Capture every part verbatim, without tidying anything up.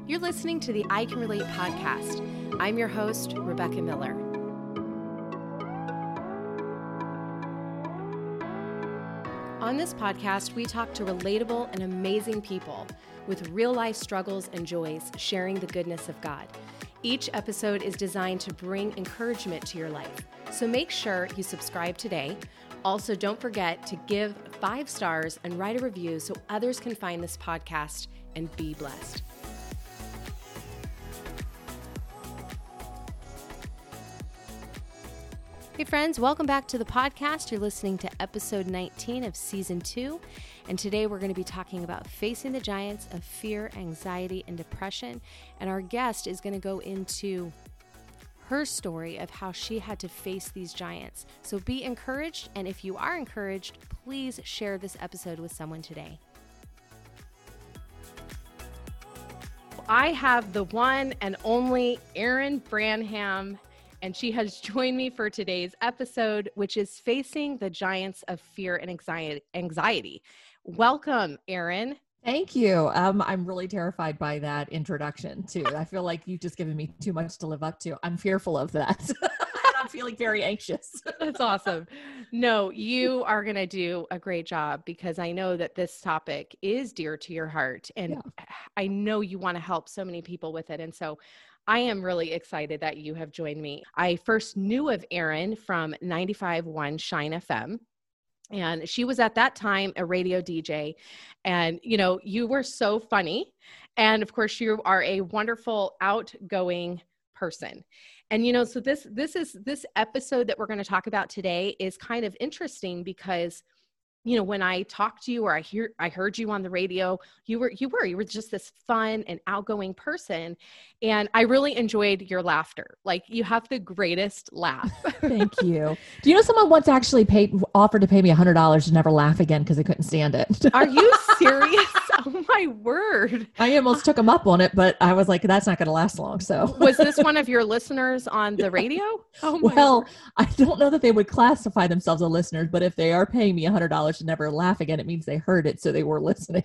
You're listening to the I Can Relate podcast. I'm your host, Rebecca Miller. On this podcast, we talk to relatable and amazing people with real-life struggles and joys, sharing the goodness of God. Each episode is designed to bring encouragement to your life, so make sure you subscribe today. Also, don't forget to give five stars and write a review so others can find this podcast and be blessed. Hey friends, welcome back to the podcast. You're listening to episode nineteen of season two, and today we're going to be talking about facing the giants of fear, anxiety, and depression. And our guest is going to go into her story of how she had to face these giants. So be encouraged, and if you are encouraged, please share this episode with someone today. I have the one and only Erin Branham, and she has joined me for today's episode, which is Facing the Giants of Fear and Anxiety. Welcome, Erin. Thank you. Um, I'm really terrified by that introduction, too. I feel like you've just given me too much to live up to. I'm fearful of that. I'm feeling very anxious. That's awesome. No, you are going to do a great job because I know that this topic is dear to your heart, and yeah. I know you want to help so many people with it. And so I am really excited that you have joined me. I first knew of Erin from ninety-five point one Shine F M. And she was at that time a radio D J. And, you know, you were so funny. And of course, you are a wonderful, outgoing person. And, you know, so this, this is, this episode that we're going to talk about today is kind of interesting because, you know, when I talked to you or I hear, I heard you on the radio, you were, you were, you were just this fun and outgoing person. And I really enjoyed your laughter. Like, you have the greatest laugh. Thank you. Do you know someone once actually paid, offered to pay me a hundred dollars to never laugh again because they couldn't stand it? Are you serious? Oh my word. I almost took them up on it, but I was like, that's not going to last long. So was this one of your listeners on the radio? Oh my Well, word. I don't know that they would classify themselves as listeners, but if they are paying me a hundred dollars to never laugh again, it means they heard it. So they were listening.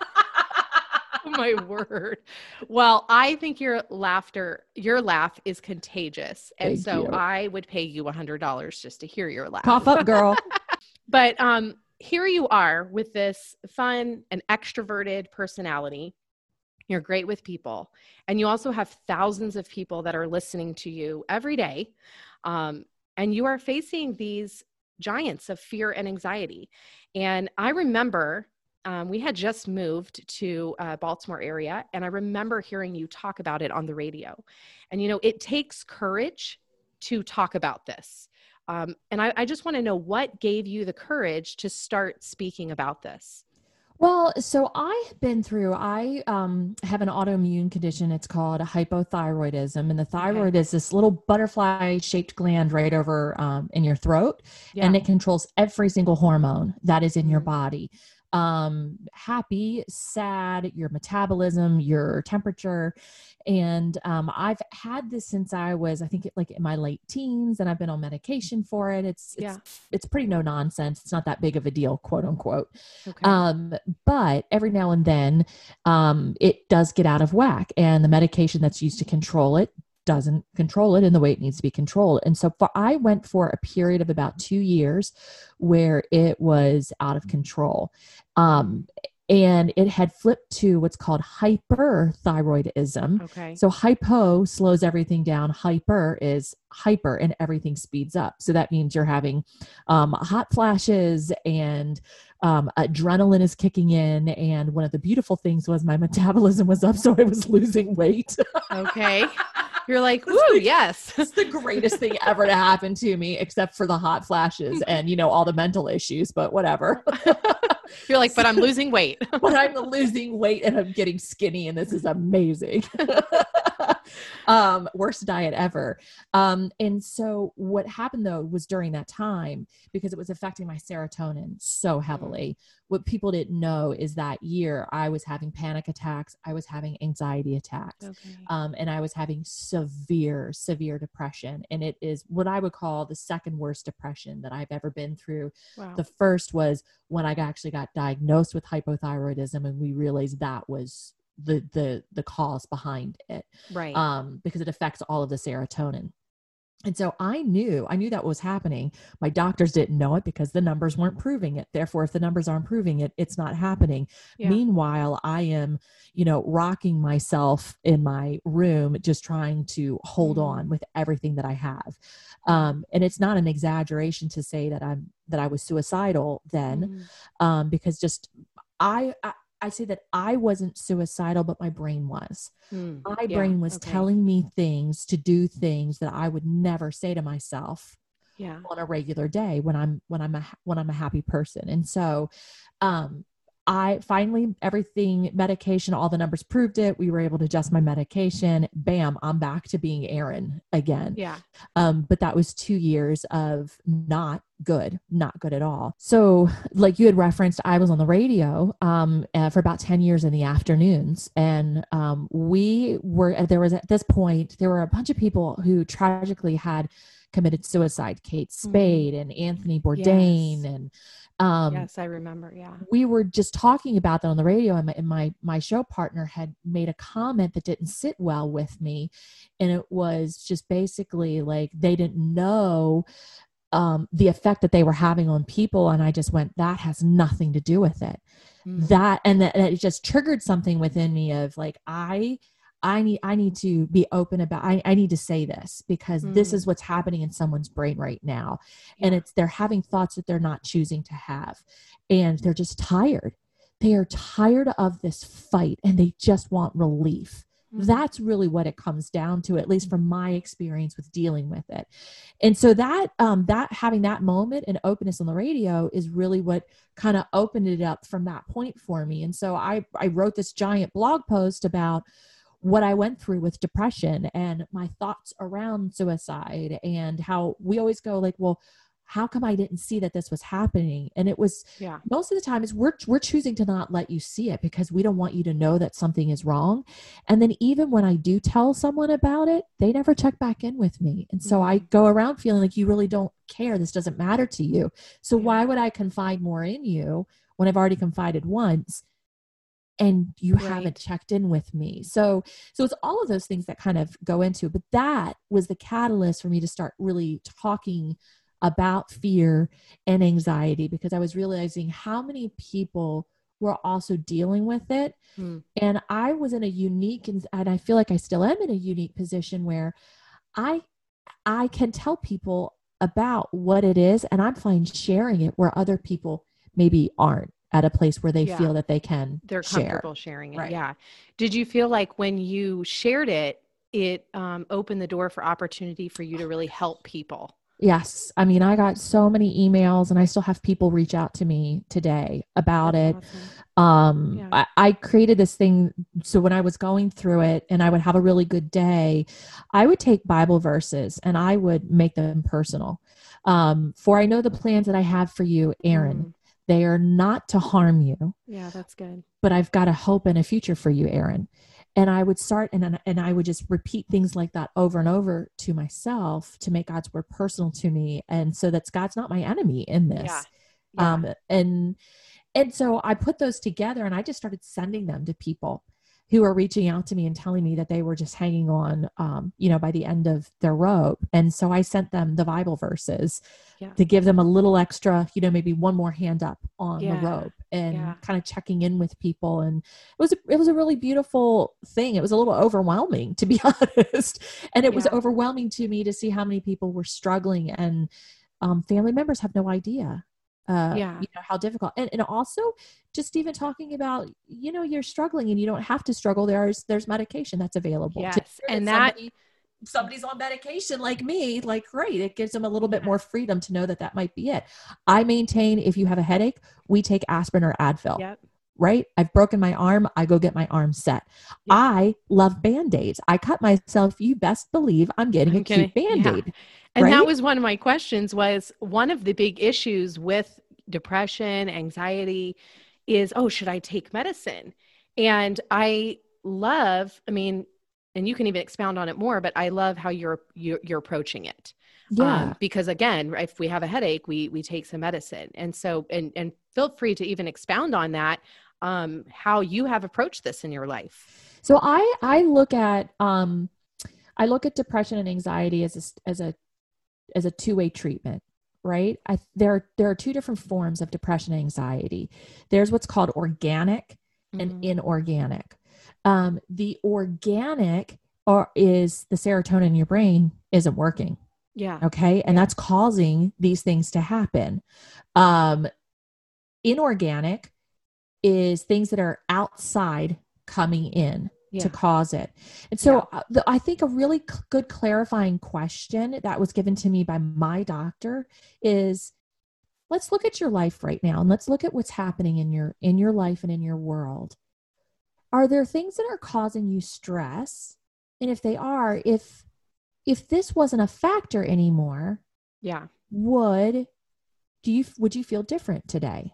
Oh my word. Well, I think your laughter, your laugh is contagious. And Thank so you. I would pay you a hundred dollars just to hear your laugh. Cough up, girl. But um, here you are with this fun and extroverted personality. You're great with people. And you also have thousands of people that are listening to you every day. Um, and you are facing these giants of fear and anxiety. And I remember um, we had just moved to uh, Baltimore area, and I remember hearing you talk about it on the radio. And, you know, it takes courage to talk about this. Um, and I, I just want to know what gave you the courage to start speaking about this. Well, so I have been through, I um, have an autoimmune condition. It's called hypothyroidism. And the thyroid okay. is this little butterfly shaped gland right over um, in your throat. Yeah. And it controls every single hormone that is in your body. Um, happy, sad, your metabolism, your temperature. And, um, I've had this since I was, I think like in my late teens, and I've been on medication for it. It's, it's, yeah. it's pretty no nonsense. It's not that big of a deal, quote unquote. Okay. Um, but every now and then, um, it does get out of whack, and the medication that's used to control it doesn't control it in the way it needs to be controlled. And so for, I went for a period of about two years where it was out of control. Um, and it had flipped to what's called hyperthyroidism. Okay. So hypo slows everything down. Hyper is hyper, and everything speeds up. So that means you're having um, hot flashes, and um, adrenaline is kicking in. And one of the beautiful things was my metabolism was up, so I was losing weight. Okay. You're like, ooh, yes. It's the greatest thing ever to happen to me, except for the hot flashes and, you know, all the mental issues, but whatever. You're like, but I'm losing weight. But I'm losing weight and I'm getting skinny, and this is amazing. um, worst diet ever. Um, and so what happened though was during that time, because it was affecting my serotonin so heavily, what people didn't know is that year I was having panic attacks. I was having anxiety attacks. Okay. Um, and I was having severe, severe depression. And it is what I would call the second worst depression that I've ever been through. Wow. The first was when I actually got diagnosed with hypothyroidism, and we realized that was the, the, the cause behind it. Right. Um, because it affects all of the serotonin. And so I knew, I knew that was happening. My doctors didn't know it because the numbers weren't proving it. Therefore, if the numbers aren't proving it, it's not happening. Yeah. Meanwhile, I am, you know, rocking myself in my room, just trying to hold mm. on with everything that I have. Um, and it's not an exaggeration to say that I'm, that I was suicidal then, mm. um, because just I, I I say that I wasn't suicidal, but my brain was. Mm, my yeah, brain was okay. telling me things to do things that I would never say to myself yeah. on a regular day when I'm, when I'm a, when I'm a happy person. And so, um, I finally, everything, medication, all the numbers proved it. We were able to adjust my medication. Bam, I'm back to being Erin again. Yeah. Um, but that was two years of not good, not good at all. So like you had referenced, I was on the radio, um, uh, for about ten years in the afternoons. And, um, we were, there was at this point, there were a bunch of people who tragically had committed suicide. Kate Spade mm. and Anthony Bourdain yes. and, Um, yes, I remember. Yeah. We were just talking about that on the radio, and my, and my, my show partner had made a comment that didn't sit well with me. And it was just basically like, they didn't know, um, the effect that they were having on people. And I just went, that has nothing to do with it. Mm. That, and that, that it just triggered something within me of like, I, I need, I need to be open about, I, I need to say this because mm. this is what's happening in someone's brain right now. Yeah. And it's, they're having thoughts that they're not choosing to have. And they're just tired. They are tired of this fight and they just want relief. Mm. That's really what it comes down to, at least from my experience with dealing with it. And so that, um, that having that moment and openness on the radio is really what kind of opened it up from that point for me. And so I, I wrote this giant blog post about what I went through with depression and my thoughts around suicide and how we always go like, well, how come I didn't see that this was happening? And it was yeah. most of the time is we're, we're choosing to not let you see it because we don't want you to know that something is wrong. And then even when I do tell someone about it, they never check back in with me. And so mm-hmm. I go around feeling like you really don't care. This doesn't matter to you. So yeah. why would I confide more in you when I've already confided once? And you right. haven't checked in with me. So, so it's all of those things that kind of go into it. But that was the catalyst for me to start really talking about fear and anxiety, because I was realizing how many people were also dealing with it. Mm. And I was in a unique, and, and I feel like I still am in a unique position where I, I can tell people about what it is, and I'm fine sharing it where other people maybe aren't at a place where they yeah. feel that they can They're share. comfortable sharing it. Right. Yeah. Did you feel like when you shared it, it um, opened the door for opportunity for you to really help people? Yes. I mean, I got so many emails and I still have people reach out to me today about That's it. Awesome. Um, yeah. I, I created this thing. So when I was going through it and I would have a really good day, I would take Bible verses and I would make them personal. Um, for I know the plans that I have for you, Erin. Mm. They are not to harm you. Yeah, that's good. But I've got a hope and a future for you, Erin. And I would start and, and I would just repeat things like that over and over to myself to make God's word personal to me. And so that God's not my enemy in this. Yeah. Yeah. Um, and, and so I put those together and I just started sending them to people who are reaching out to me and telling me that they were just hanging on, um, you know, by the end of their rope. And so I sent them the Bible verses yeah. to give them a little extra, you know, maybe one more hand up on yeah. the rope and yeah. kind of checking in with people. And it was, a, it was a really beautiful thing. It was a little overwhelming, to be honest. And it yeah. was overwhelming to me to see how many people were struggling, and um, family members have no idea. Uh, yeah. you know, how difficult. And, and also just even talking about, you know, you're struggling and you don't have to struggle. There's, there's medication that's available. Yes. And that somebody, somebody's on medication like me, like, great. It gives them a little bit more freedom to know that that might be it. I maintain if you have a headache, we take aspirin or Advil. Yep. Right? I've broken my arm. I go get my arm set. Yep. I love Band-Aids. I cut myself. You best believe I'm getting I'm a cute Band-Aid. Yeah. And right? that was one of my questions, was one of the big issues with depression, anxiety is, oh, should I take medicine? And I love, I mean, and you can even expound on it more, but I love how you're, you're, you're approaching it. Yeah. Um, because again, if we have a headache, we, we take some medicine. And so, and, and feel free to even expound on that. um, how you have approached this in your life. So I, I look at, um, I look at depression and anxiety as a, as a, as a two-way treatment, right? I, there, there are two different forms of depression and anxiety. There's what's called organic and mm-hmm. inorganic. Um, the organic or is the serotonin in your brain isn't working. Yeah. Okay. And yeah. that's causing these things to happen. Um, inorganic is things that are outside coming in yeah. to cause it. And so yeah. the, I think a really c- good clarifying question that was given to me by my doctor is, let's look at your life right now and let's look at what's happening in your, in your life and in your world. Are there things that are causing you stress? And if they are, if, if this wasn't a factor anymore, yeah, would, do you, would you feel different today?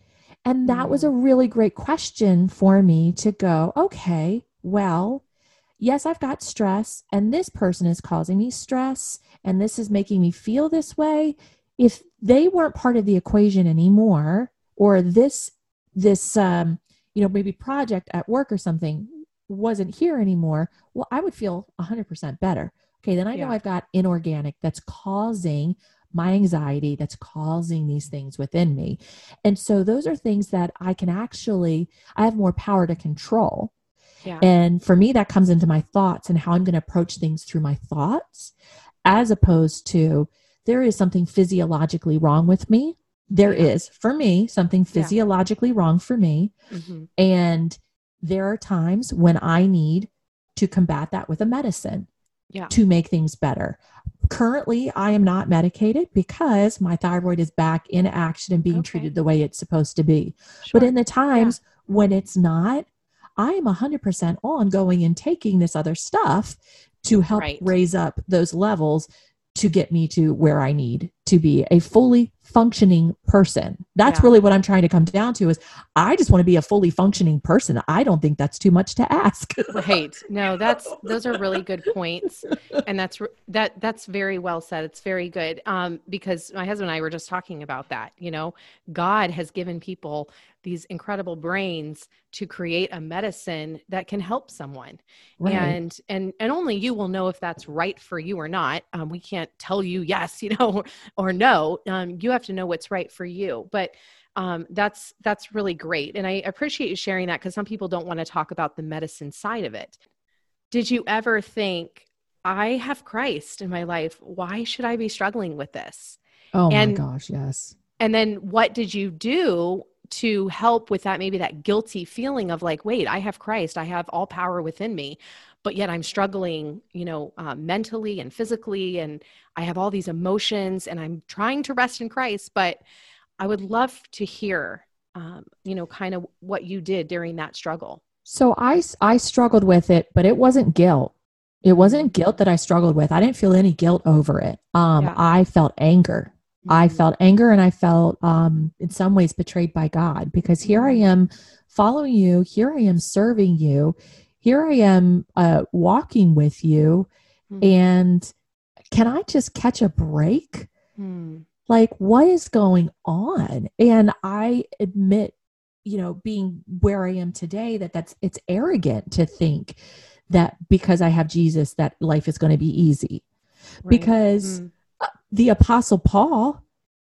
And that mm. was a really great question for me to go, okay, well, yes, I've got stress and this person is causing me stress and this is making me feel this way. If they weren't part of the equation anymore, or this, this, um, you know, maybe project at work or something wasn't here anymore, well, I would feel a hundred percent better. Okay. Then I know yeah. I've got inorganic that's causing my anxiety, that's causing these things within me. And so those are things that I can actually, I have more power to control. Yeah. And for me, that comes into my thoughts and how I'm going to approach things through my thoughts, as opposed to there is something physiologically wrong with me. There yeah. is, for me, something physiologically yeah. wrong for me. Mm-hmm. And there are times when I need to combat that with a medicine yeah. to make things better. Currently, I am not medicated because my thyroid is back in action and being okay. treated the way it's supposed to be. Sure. But in the times yeah. when it's not, I am one hundred percent on going and taking this other stuff to help right. raise up those levels to get me to where I need to be, a fully functioning person. That's yeah. really what I'm trying to come down to is I just want to be a fully functioning person. I don't think that's too much to ask. Right. No, that's, those are really good points. And that's, that, that's very well said. It's very good. Um, because my husband and I were just talking about that, you know, God has given people these incredible brains to create a medicine that can help someone. Right. And, and, and only you will know if that's right for you or not. Um, we can't tell you yes, you know, or no. Um, you have to know what's right for you. But um, that's, that's really great. And I appreciate you sharing that because some people don't want to talk about the medicine side of it. Did you ever think, I have Christ in my life. Why should I be struggling with this? Oh and, my gosh. Yes. And then what did you do to help with that, maybe that guilty feeling of like, wait, I have Christ, I have all power within me, but yet I'm struggling, you know, uh, mentally and physically, and I have all these emotions and I'm trying to rest in Christ, but I would love to hear, um, you know, kind of what you did during that struggle. So I, I struggled with it, but it wasn't guilt. It wasn't guilt that I struggled with. I didn't feel any guilt over it. Um, yeah. I felt anger. I felt anger and I felt um, in some ways betrayed by God because here I am following you. Here I am serving you. Here I am uh, walking with you. Mm. And can I just catch a break? Mm. Like, what is going on? And I admit, you know, being where I am today, that that's, it's arrogant to think that because I have Jesus, that life is going to be easy. Right. Because mm. the Apostle Paul,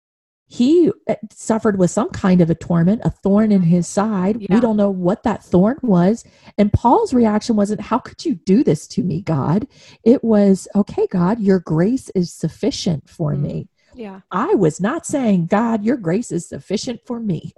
he suffered with some kind of a torment, a thorn in his side. Yeah. We don't know what that thorn was. And Paul's reaction wasn't, how could you do this to me, God? It was, okay, God, your grace is sufficient for mm. me. Yeah. I was not saying, God, your grace is sufficient for me.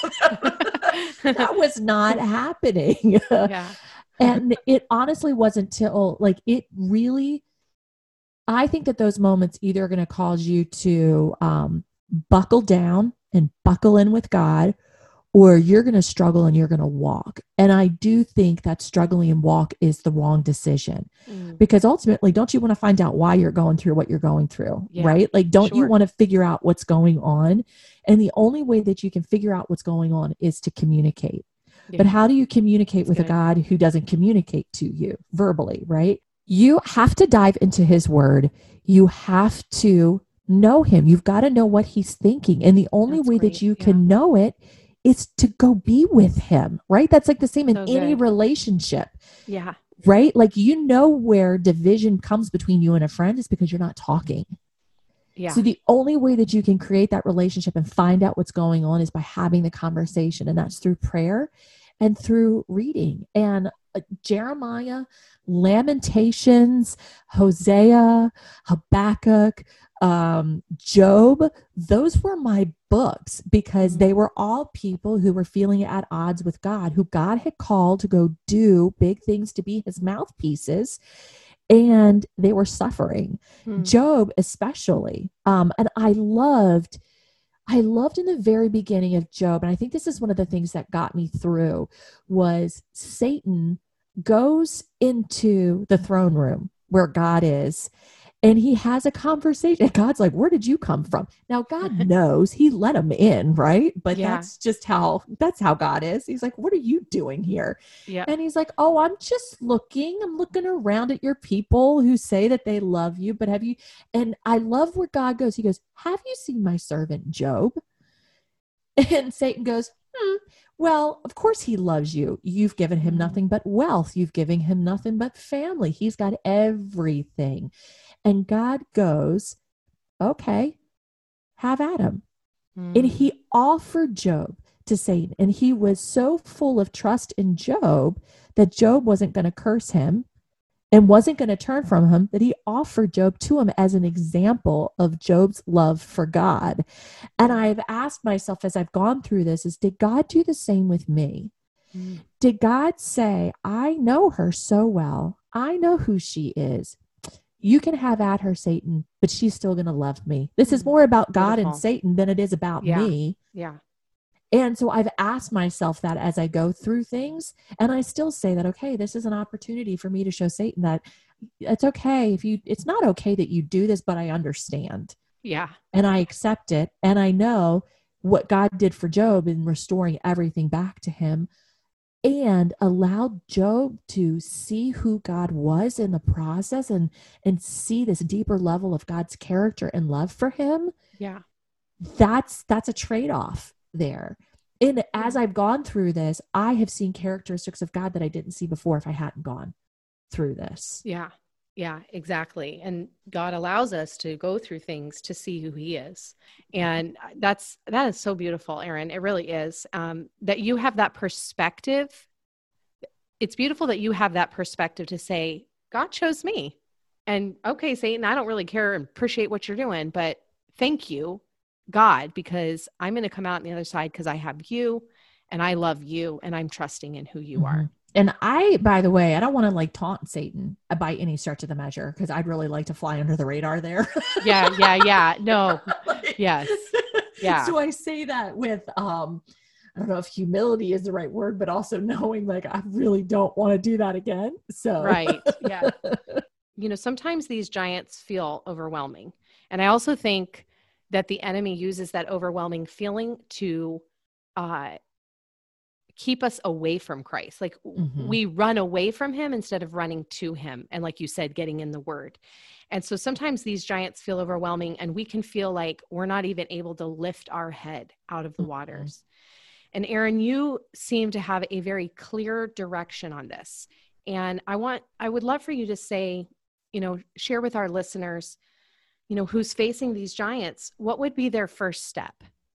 That was not happening. Yeah. And it honestly wasn't till like, it really, I think that those moments either are going to cause you to um, buckle down and buckle in with God, or you're going to struggle and you're going to walk. And I do think that struggling and walk is the wrong decision mm. because ultimately, don't you want to find out why you're going through what you're going through, yeah, right? Like, don't sure. you want to figure out what's going on? And the only way that you can figure out what's going on is to communicate. Yeah. But how do you communicate That's with good. a God who doesn't communicate to you verbally, right? You have to dive into his word. You have to know him. You've got to know what he's thinking. And the only That's way great. that you yeah. can know it is to go be with him, right? That's like the same in So any good. relationship, Yeah. right? Like, you know, where division comes between you and a friend is because you're not talking. Yeah. So the only way that you can create that relationship and find out what's going on is by having the conversation. And that's through prayer and through reading. And uh, Jeremiah, Lamentations, Hosea, Habakkuk, um, Job, those were my books because Mhm. they were all people who were feeling at odds with God, who God had called to go do big things, to be his mouthpieces, and they were suffering. Hmm. Job especially. Um, and I loved, I loved in the very beginning of Job, and I think this is one of the things that got me through, was Satan goes into the throne room where God is, and he has a conversation. And God's like, where did you come from? Now, God knows, he let him in, right? But Yeah. that's just how, that's how God is. He's like, what are you doing here? Yeah. And he's like, oh, I'm just looking. I'm looking around at your people who say that they love you, but have you, and I love where God goes. He goes, have you seen my servant Job? And Satan goes, hmm, well, of course he loves you. You've given him Mm. nothing but wealth. You've given him nothing but family. He's got everything. And God goes, okay, have at him. Mm. And he offered Job to Satan. And he was so full of trust in Job that Job wasn't going to curse him and wasn't going to turn from him, that he offered Job to him as an example of Job's love for God. And I've asked myself as I've gone through this is, did God do the same with me? Mm. Did God say, I know her so well. I know who she is. You can have at her, Satan, but she's still going to love me. This is more about God Beautiful. and Satan than it is about Yeah. me. Yeah. And so I've asked myself that as I go through things, and I still say that, okay, this is an opportunity for me to show Satan that it's okay if you, it's not okay that you do this, but I understand. Yeah. And I accept it. And I know what God did for Job in restoring everything back to him, and allowed Job to see who God was in the process, and, and see this deeper level of God's character and love for him. Yeah. That's, that's a trade-off there. And as Yeah. I've gone through this, I have seen characteristics of God that I didn't see before if I hadn't gone through this. Yeah. Yeah, exactly. And God allows us to go through things to see who he is. And that's, that is so beautiful, Erin. It really is. Um, that you have that perspective. It's beautiful that you have that perspective to say, God chose me. And okay, Satan, I don't really care and appreciate what you're doing, but thank you, God, because I'm going to come out on the other side because I have you and I love you and I'm trusting in who you Mm-hmm. are. And I, by the way, I don't want to like taunt Satan by any stretch of the measure, because I'd really like to fly under the radar there. Yeah, yeah, yeah. No, like, yes. Yeah. So I say that with, um, I don't know if humility is the right word, but also knowing like I really don't want to do that again. So right. Yeah. You know, sometimes these giants feel overwhelming. And I also think that the enemy uses that overwhelming feeling to uh, keep us away from Christ. Like mm-hmm. we run away from him instead of running to him. And like you said, getting in the word. And so sometimes these giants feel overwhelming and we can feel like we're not even able to lift our head out of the mm-hmm. waters. And Erin, you seem to have a very clear direction on this. And I want, I would love for you to say, you know, share with our listeners, you know, who's facing these giants, what would be their first step?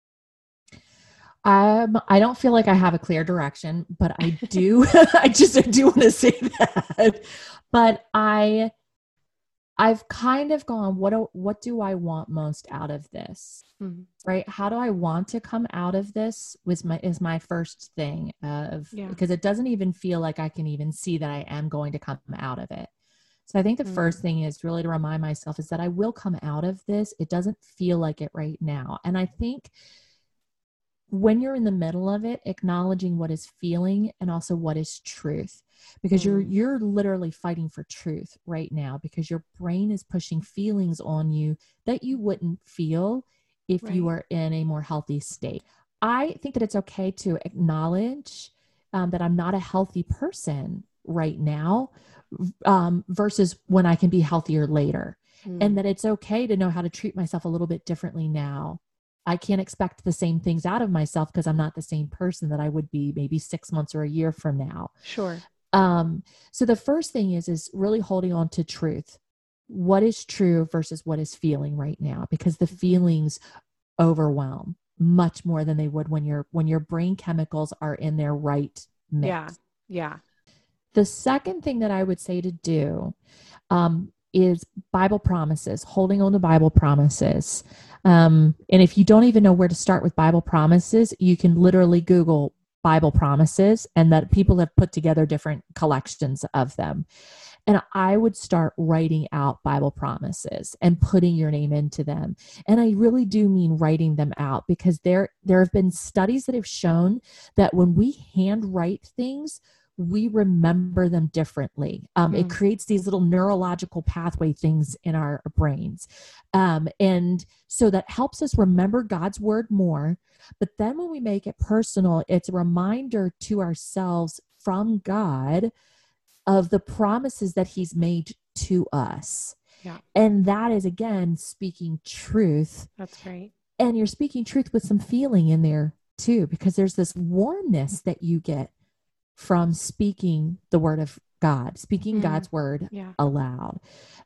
Um, I don't feel like I have a clear direction, but I do, I just I do want to say that, but I, I've kind of gone, what do, what do I want most out of this? Mm-hmm. Right? How do I want to come out of this was my, is my first thing of, yeah. because it doesn't even feel like I can even see that I am going to come out of it. So I think the mm-hmm. first thing is really to remind myself is that I will come out of this. It doesn't feel like it right now. And I think when you're in the middle of it, acknowledging what is feeling and also what is truth, because mm. you're, you're literally fighting for truth right now, because your brain is pushing feelings on you that you wouldn't feel if right. you were in a more healthy state. I think that it's okay to acknowledge um, that I'm not a healthy person right now um, versus when I can be healthier later. Mm. And that it's okay to know how to treat myself a little bit differently now I can't expect the same things out of myself because I'm not the same person that I would be maybe six months or a year from now. Sure. Um, so the first thing is, is really holding on to truth. What is true versus what is feeling right now? Because the feelings overwhelm much more than they would when your, when your brain chemicals are in their right mix. Yeah. Yeah. The second thing that I would say to do, um, is Bible promises, holding on to Bible promises. Um, and if you don't even know where to start with Bible promises, you can literally Google Bible promises, and that people have put together different collections of them. And I would start writing out Bible promises and putting your name into them. And I really do mean writing them out, because there, there have been studies that have shown that when we handwrite things, we remember them differently. Um, mm. It creates these little neurological pathway things in our brains. Um, and so that helps us remember God's word more. But then when we make it personal, it's a reminder to ourselves from God of the promises that he's made to us. Yeah. And that is, again, speaking truth. That's right. And you're speaking truth with some feeling in there too, because there's this warmness that you get from speaking the word of God, speaking mm. God's word yeah. aloud.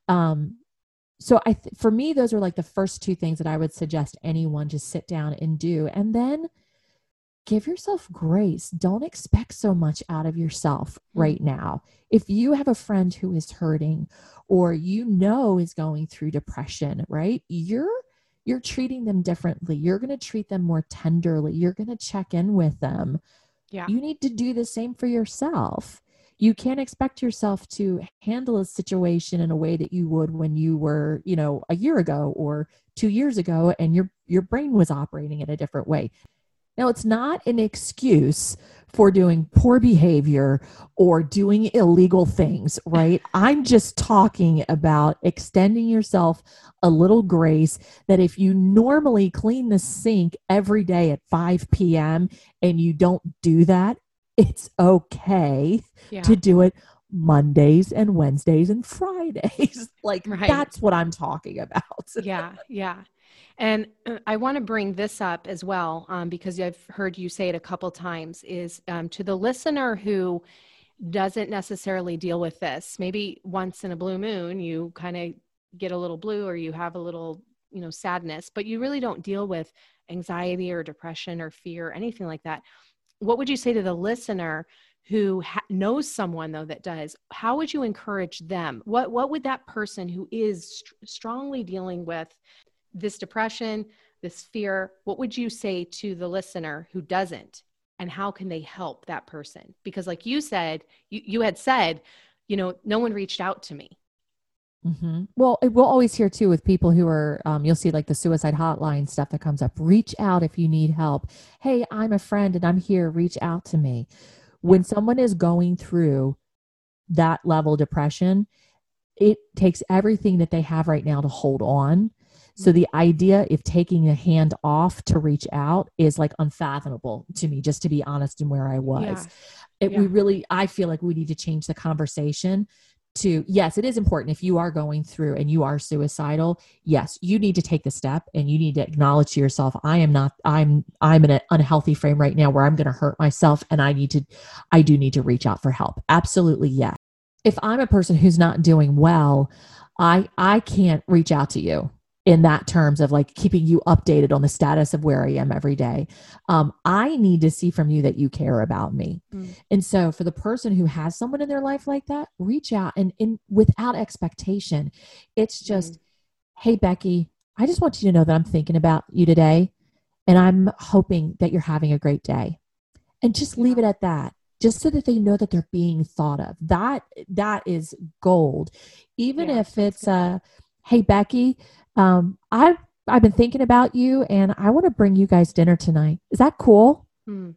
Um, so I, th- for me, those are like the first two things that I would suggest anyone just sit down and do. And then give yourself grace. Don't expect so much out of yourself mm. right now. If you have a friend who is hurting, or you know is going through depression, right? You're, you're treating them differently. You're going to treat them more tenderly. You're going to check in with them. Yeah. You need to do the same for yourself. You can't expect yourself to handle a situation in a way that you would when you were, you know, a year ago or two years ago, and your, your brain was operating in a different way. Now, it's not an excuse for doing poor behavior or doing illegal things, right? I'm just talking about extending yourself a little grace, that if you normally clean the sink every day at five p.m. and you don't do that, it's okay yeah. to do it Mondays and Wednesdays and Fridays. Like right. That's what I'm talking about. yeah. Yeah. And I want to bring this up as well, um, because I've heard you say it a couple times, is um, to the listener who doesn't necessarily deal with this. Maybe once in a blue moon, you kind of get a little blue, or you have a little, you know, sadness, but you really don't deal with anxiety or depression or fear or anything like that. What would you say to the listener who ha- knows someone though that does? How would you encourage them? What, what would that person who is st- strongly dealing with this depression, this fear, what would you say to the listener who doesn't, and how can they help that person? Because like you said, you, you had said, you know, no one reached out to me. Mm-hmm. Well, we'll always hear too with people who are, um, you'll see like the suicide hotline stuff that comes up. Reach out if you need help. Hey, I'm a friend and I'm here. Reach out to me. When someone is going through that level of depression, it takes everything that they have right now to hold on. So the idea of taking a hand off to reach out is like unfathomable to me, just to be honest in where I was. Yeah. It, Yeah. We really, I feel like we need to change the conversation to, yes, it is important if you are going through and you are suicidal. Yes, you need to take the step and you need to acknowledge to yourself, I am not, I'm, I'm in an unhealthy frame right now where I'm going to hurt myself, and I need to, I do need to reach out for help. Absolutely. Yes. If I'm a person who's not doing well, I, I can't reach out to you in that terms of like keeping you updated on the status of where I am every day. Um, I need to see from you that you care about me. Mm. And so for the person who has someone in their life like that, reach out and, and without expectation. It's just, mm. hey, Becky, I just want you to know that I'm thinking about you today, and I'm hoping that you're having a great day. And just leave it at that, just so that they know that they're being thought of. That, that is gold. Even yeah, if it's, uh, hey, Becky, Um, I've, I've been thinking about you and I want to bring you guys dinner tonight. Is that cool? Hmm.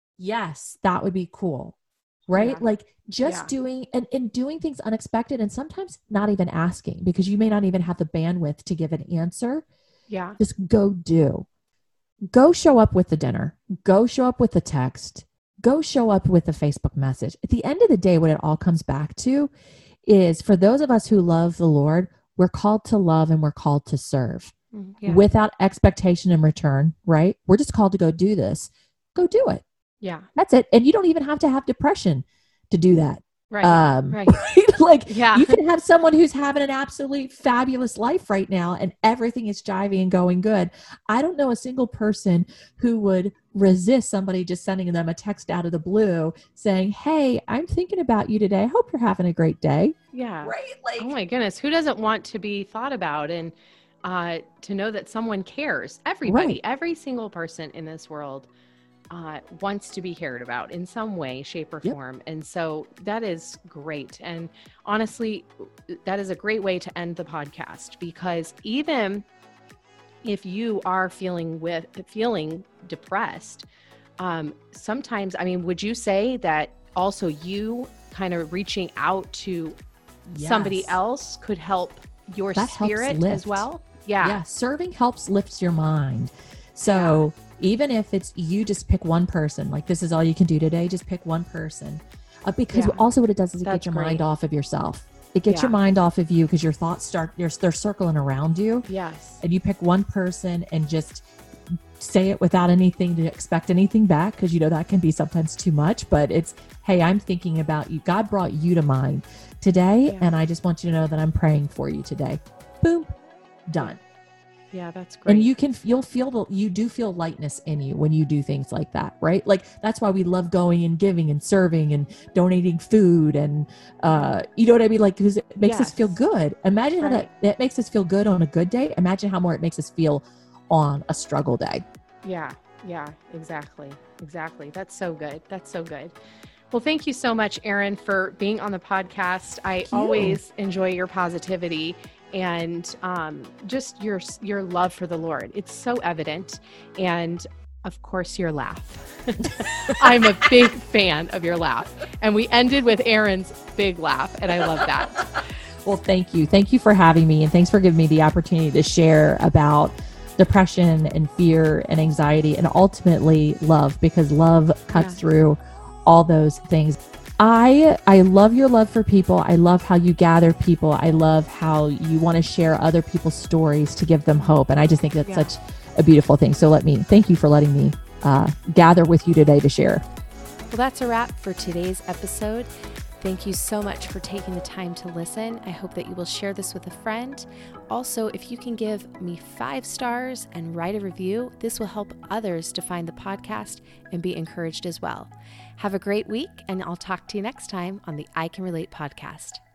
Yes, that would be cool. Right? Yeah. Like just yeah. doing and, and doing things unexpected, and sometimes not even asking, because you may not even have the bandwidth to give an answer. Yeah. Just go do. Go show up with the dinner. Go show up with the text. Go show up with the Facebook message. At the end of the day, what it all comes back to is, for those of us who love the Lord, we're called to love and we're called to serve. Yeah. without expectation in return, right? We're just called to go do this. Go do it. Yeah. That's it. And you don't even have to have depression to do that. Right. Um, right. like yeah. you can have someone who's having an absolutely fabulous life right now and everything is jiving and going good. I don't know a single person who would resist somebody just sending them a text out of the blue saying, hey, I'm thinking about you today. I hope you're having a great day. Yeah. Right. Like, oh my goodness. Who doesn't want to be thought about and uh, to know that someone cares? Everybody, right. every single person in this world Uh, wants to be cared about in some way, shape, or Yep. form. And so that is great. And honestly, that is a great way to end the podcast, because even if you are feeling with feeling depressed, um, sometimes, I mean, would you say that also you kind of reaching out to Yes. somebody else could help your That helps spirit lift. as well? Yeah. Yeah. Serving helps lift your mind. So even if it's you just pick one person, like this is all you can do today, just pick one person. Uh, because Yeah. also what it does is it That's gets your great. mind off of yourself. It gets Yeah. your mind off of you because your thoughts start, they're, they're circling around you. Yes. And you pick one person and just say it without anything to expect anything back, because you know that can be sometimes too much. But it's, hey, I'm thinking about you. God brought you to mind today. Yeah. And I just want you to know that I'm praying for you today. Boom. Done. Yeah, that's great. And you can, you'll feel, the, you do feel lightness in you when you do things like that, right? Like that's why we love going and giving and serving and donating food. And, uh, you know what I mean? Like, cause it makes us feel Yes. good. Imagine how Right. that, that makes us feel good on a good day. Imagine how more it makes us feel on a struggle day. Yeah, yeah, exactly. Exactly. That's so good. That's so good. Well, thank you so much, Erin, for being on the podcast. I Thank you. always enjoy your positivity and um, just your your love for the Lord. It's so evident. And of course, your laugh. I'm a big fan of your laugh. And we ended with Erin's big laugh, and I love that. Well, thank you. Thank you for having me. And thanks for giving me the opportunity to share about depression and fear and anxiety and ultimately love, because love cuts Yeah. through all those things. I I love your love for people. I love how you gather people. I love how you want to share other people's stories to give them hope. And I just think that's Yeah. such a beautiful thing. So let me, thank you for letting me uh, gather with you today to share. Well, that's a wrap for today's episode. Thank you so much for taking the time to listen. I hope that you will share this with a friend. Also, if you can give me five stars and write a review, this will help others to find the podcast and be encouraged as well. Have a great week, and I'll talk to you next time on the I Can Relate podcast.